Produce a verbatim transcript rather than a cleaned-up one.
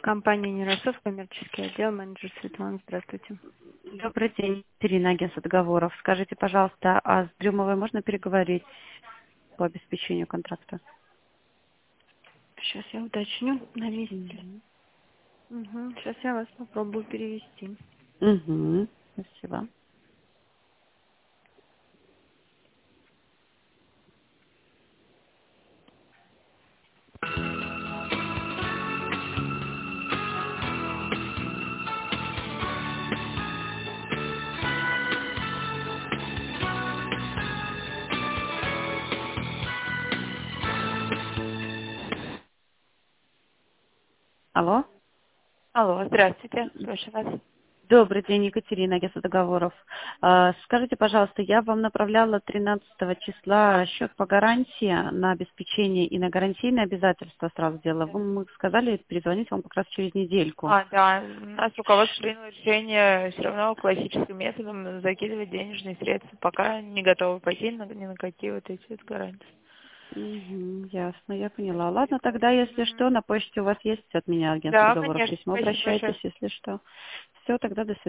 Компания Нерасов, коммерческий отдел, менеджер Светлана, здравствуйте. Добрый день, Ирина, агентство договоров. Скажите, пожалуйста, а с Дрюмовой можно переговорить по обеспечению контракта? Сейчас я уточню на месте. Угу. Угу. Сейчас я вас попробую перевести. Угу. Спасибо. Алло. Алло, здравствуйте, слушаю вас. Добрый день, Екатерина, агентство договоров. А, Скажите, пожалуйста, я вам направляла тринадцатого числа счет по гарантии на обеспечение и на гарантийные обязательства сразу сделала. Вы мы сказали перезвонить вам как раз через недельку. А, да, у нас руководство приняло решение все равно классическим методом закидывать денежные средства, пока не готовы пойти на, ни на какие вот эти вот гарантии. Угу, ясно, я поняла. Ладно, тогда, если что, на почте у вас есть от меня агентство Да, договоров конечно, письмо, спасибо большое. обращайтесь, если что. Все, тогда до свидания.